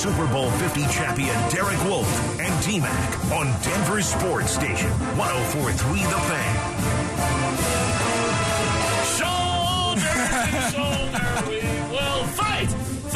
Super Bowl 50 champion Derek Wolfe and T-Mac on Denver's sports station, 104.3 The Fan. Shoulder, we will fight.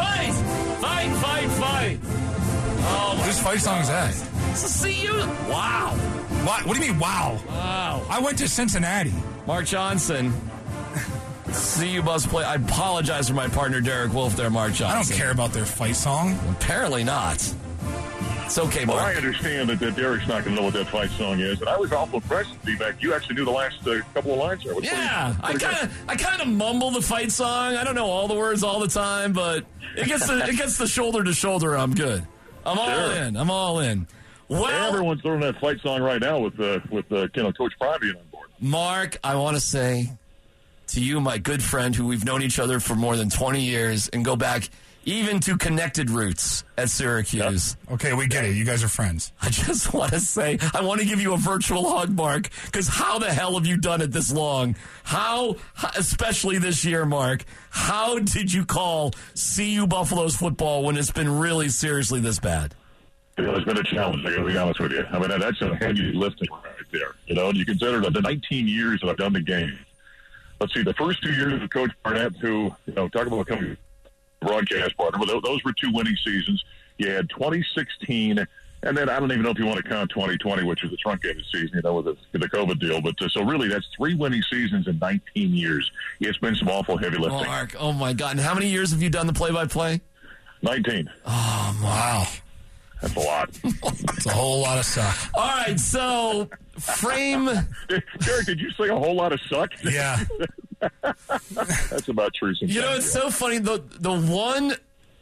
Oh, Whose fight song is that? See you. Wow. What do you mean, wow? Wow. I went to Cincinnati. Mark Johnson. See you must play. I apologize for my partner, Derek Wolfe there, Mark Johnson. I don't care about their fight song. Apparently not. It's okay, Mark. Well, I understand that Derek's not going to know what that fight song is, and I was awful impressed with feedback. You actually knew the last couple of lines there. Yeah, I kind of mumble the fight song. I don't know all the words all the time, but it gets the shoulder to shoulder. I'm good. I'm all in. Well, everyone's throwing that fight song right now with Coach Prime being on board. Mark, I want to say to you, my good friend, who we've known each other for more than 20 years and go back even to connected roots at Syracuse. Yep. Okay, we get it. You guys are friends. I just want to say, I want to give you a virtual hug, Mark, because how the hell have you done it this long? How, especially this year, Mark, how did you call CU Buffaloes football when it's been really seriously this bad? It's been a challenge, I got to be honest with you. I mean, that's a heavy lifting right there. And you consider the 19 years that I've done the game. Let's see, the first 2 years of Coach Barnett, who, talk about becoming a broadcast partner, but those were 2 winning seasons. You had 2016, and then I don't even know if you want to count 2020, which was the truncated season, with the COVID deal. But so really, that's 3 winning seasons in 19 years. It's been some awful heavy lifting. Mark, oh my God. And how many years have you done the play-by-play? 19. Oh, wow. That's a lot. It's a whole lot of suck. All right, so frame. Derek, did you say a whole lot of suck? Yeah. That's about true. It's so funny. The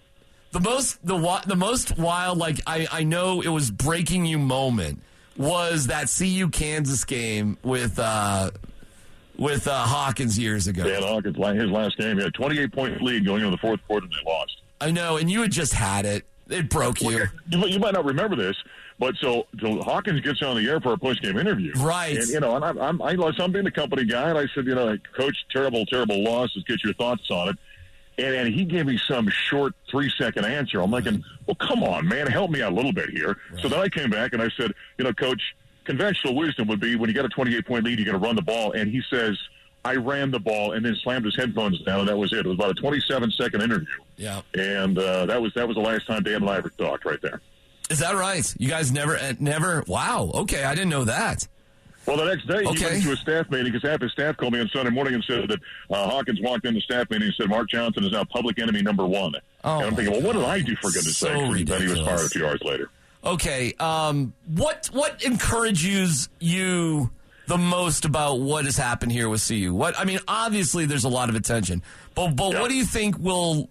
most wild, like I know it was breaking you moment was that CU Kansas game with Hawkins years ago. Yeah, Hawkins, his last game, he had a 28-point lead going into the fourth quarter, and they lost. I know, and you had just had it. It broke you. You might not remember this, but so Hawkins gets on the air for a post-game interview. Right. And, I'm being the company guy, and I said, Coach, terrible loss. Let's get your thoughts on it. And he gave me some short 3-second answer. I'm thinking, well, come on, man, help me out a little bit here. Right. So then I came back and I said, Coach, conventional wisdom would be when you got a 28-point lead, you're going to run the ball. And he says, I ran the ball and then slammed his headphones down, and that was it. It was about a 27-second interview. Yeah. And that was the last time Dan and I ever talked right there. Is that right? You guys never? Wow. Okay, I didn't know that. Well, the next day, he went to a staff meeting because half his staff called me on Sunday morning and said that Hawkins walked in the staff meeting and said Mark Johnson is now public enemy number 1. Oh, and I'm thinking, well, what did I do for goodness sake? And then he was fired a few hours later. Okay. What encourages you the most about what has happened here with CU? Obviously there's a lot of attention, but what do you think will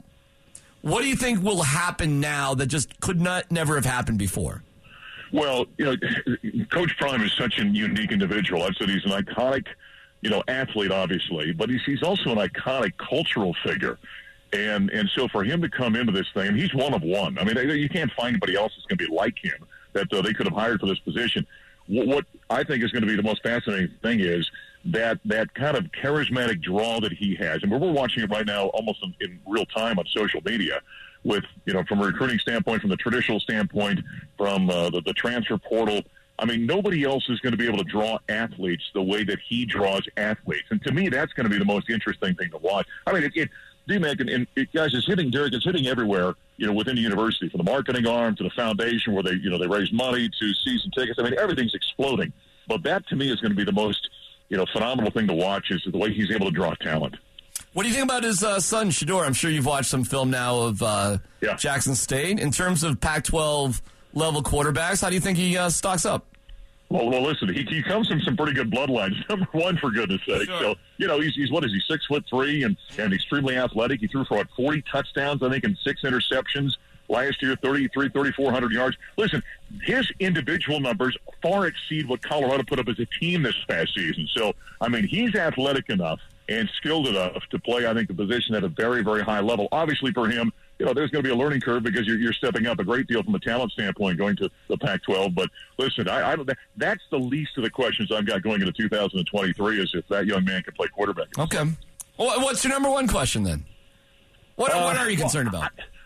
happen now that just never have happened before? Well, Coach Prime is such a unique individual. I've said he's an iconic, athlete, obviously, but he's also an iconic cultural figure. And so for him to come into this thing, he's one of one. I mean, you can't find anybody else that's going to be like him that they could have hired for this position. What I think is going to be the most fascinating thing is that kind of charismatic draw that he has. And we're watching it right now almost in real time on social media with, from a recruiting standpoint, from the traditional standpoint, from the transfer portal. I mean, nobody else is going to be able to draw athletes the way that he draws athletes. And to me, that's going to be the most interesting thing to watch. I mean, D-Mac, guys, Derek, it's hitting everywhere, within the university, from the marketing arm to the foundation where they raise money to season tickets. I mean, everything's exploding. But that, to me, is going to be the most, phenomenal thing to watch is the way he's able to draw talent. What do you think about his son, Shedeur? I'm sure you've watched some film now of Jackson State. In terms of Pac-12 level quarterbacks, how do you think he stocks up? Well, listen, he comes from some pretty good bloodlines. Number one, for goodness sake. Sure. So, he's 6'3" and extremely athletic. He threw for 40 touchdowns, I think, and 6 interceptions last year, 3,400 yards. Listen, his individual numbers far exceed what Colorado put up as a team this past season. So, I mean, he's athletic enough and skilled enough to play, I think, the position at a very, very high level. Obviously, for him, there's going to be a learning curve because you're stepping up a great deal from a talent standpoint going to the Pac-12. But listen, that's the least of the questions I've got going into 2023 is if that young man can play quarterback. Okay. Well, what's your number one question then? What are you concerned about?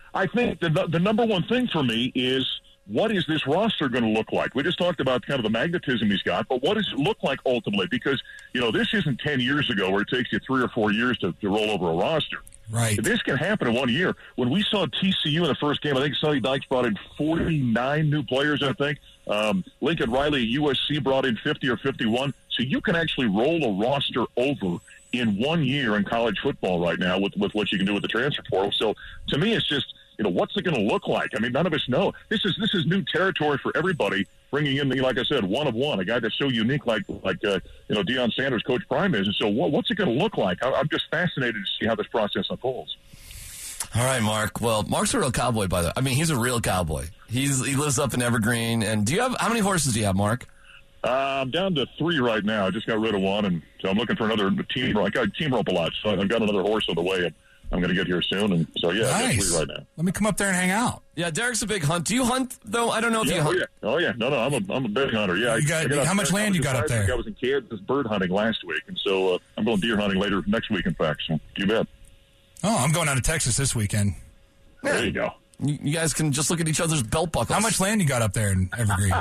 I think the number one thing for me is, what is this roster going to look like? We just talked about kind of the magnetism he's got, but what does it look like ultimately? Because, this isn't 10 years ago where it takes you 3 or 4 years to roll over a roster. Right. This can happen in 1 year. When we saw TCU in the first game, I think Sonny Dykes brought in 49 new players, I think. Lincoln Riley at USC brought in 50 or 51. So you can actually roll a roster over in 1 year in college football right now with what you can do with the transfer portal. So to me, it's just, what's it going to look like? I mean, none of us know. This is new territory for everybody, bringing in, like I said, one of one, a guy that's so unique like Deion Sanders, Coach Prime is. And so what's it going to look like? I'm just fascinated to see how this process unfolds. All right, Mark. Well, Mark's a real cowboy, by the way. I mean, he's a real cowboy. He lives up in Evergreen. And how many horses do you have, Mark? I'm down to 3 right now. I just got rid of one, and so I'm looking for another team. I team rope a lot, so I've got another horse on the way. I'm going to get here soon, and so nice. I got 3 right now. Let me come up there and hang out. Yeah, Derek's a big hunt. Do you hunt though? I don't know if you hunt. Oh yeah. No, I'm a big hunter. Yeah. How much land you got up there? I was in Kansas bird hunting last week, and so I'm going deer hunting later next week. In fact, so you bet. Oh, I'm going down to Texas this weekend. There you go. You guys can just look at each other's belt buckles. How much land you got up there in Evergreen?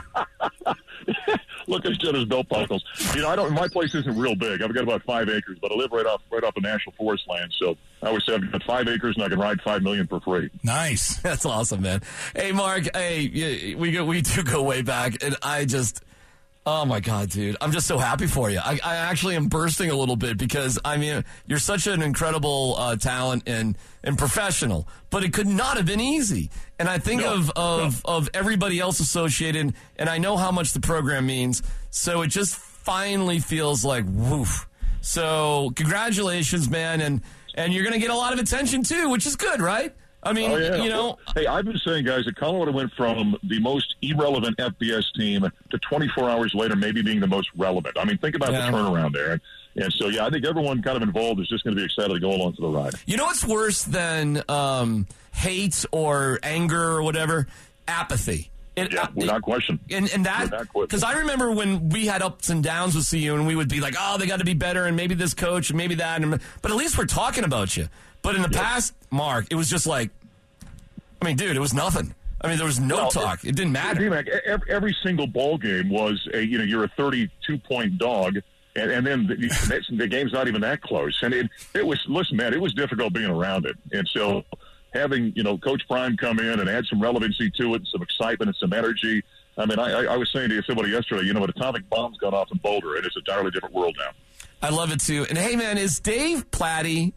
Look at each other's belt buckles. My place isn't real big. I've got about 5 acres, but I live right off the National Forest land. So I always say I've got 5 acres and I can ride $5 million for free. Nice. That's awesome, man. Hey, Mark. Hey, we do go way back, and oh my God, dude! I'm just so happy for you. I actually am bursting a little bit because you're such an incredible talent and professional, but it could not have been easy. And I think of everybody else associated, and I know how much the program means. So it just finally feels like woof. So congratulations, man, and you're going to get a lot of attention too, which is good, right? I mean, Hey, I've been saying, guys, that Colorado went from the most irrelevant FBS team to 24 hours later maybe being the most relevant. I mean, think about the turnaround there. And so, I think everyone kind of involved is just going to be excited to go along for the ride. You know what's worse than hate or anger or whatever? Apathy. Without question. And that, because I remember when we had ups and downs with CU and we would be like, oh, they got to be better and maybe this coach and maybe that. But at least we're talking about you. But in the past, Mark, it was just like, dude, it was nothing. There was no talk. It didn't matter. Every single ball game was you're a 32-point dog, and then the game's not even that close. And it was, listen, man, it was difficult being around it. And so having, Coach Prime come in and add some relevancy to it, some excitement and some energy. I was saying to somebody yesterday, an atomic bomb's gone off in Boulder, and it's an entirely different world now. I love it, too. And, hey, man, is Dave Platty,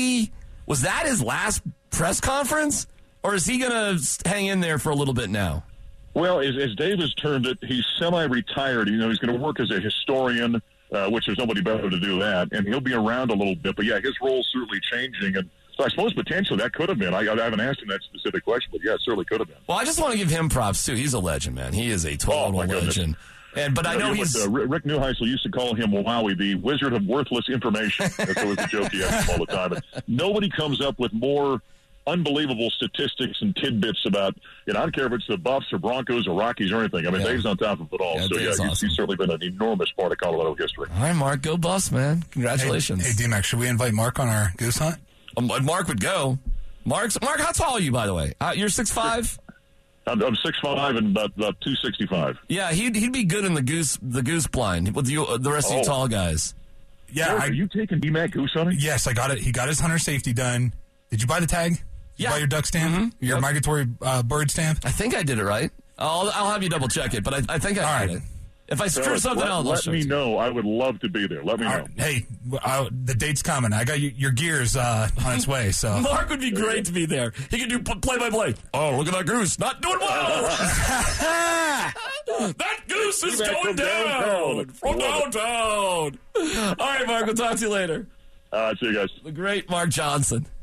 was that his last press conference? Or is he going to hang in there for a little bit now? Well, as Dave has turned it, he's semi-retired. He's going to work as a historian, which there's nobody better to do that. And he'll be around a little bit. But, his role's certainly changing. And so I suppose potentially that could have been. I haven't asked him that specific question, but, it certainly could have been. Well, I just want to give him props, too. He's a legend, man. He is a total legend. But I know he's... Rick Neuheisel used to call him Wowie, the wizard of worthless information. That's always the joke he has all the time. And nobody comes up with more unbelievable statistics and tidbits about, I don't care if it's the Buffs or Broncos or Rockies or anything. Dave's on top of it all. He's certainly been an enormous part of Colorado history. All right, Mark, go Buffs, man. Congratulations. Hey, D-Mac, should we invite Mark on our goose hunt? Mark would go. Mark, how tall are you, by the way? You're 6'5"? I'm 6'5" and about 265. Yeah, he'd be good in the goose blind with the rest of you tall guys. Yeah, are you taking D-Mac goose hunting? Yes, I got it. He got his hunter safety done. Did you buy the tag? Yeah. Buy your duck stamp? Mm-hmm. Your migratory bird stamp? I think I did it right. I'll have you double check it, but I think I did it. If I screw something else, let me know. I would love to be there. Let me know. Hey, the date's coming. I got your gears on its way. So Mark would be great to be there. He could do play-by-play. Oh, look at that goose. Not doing well. That goose is going down. From downtown. All right, Mark. We'll talk to you later. See you guys. The great Mark Johnson.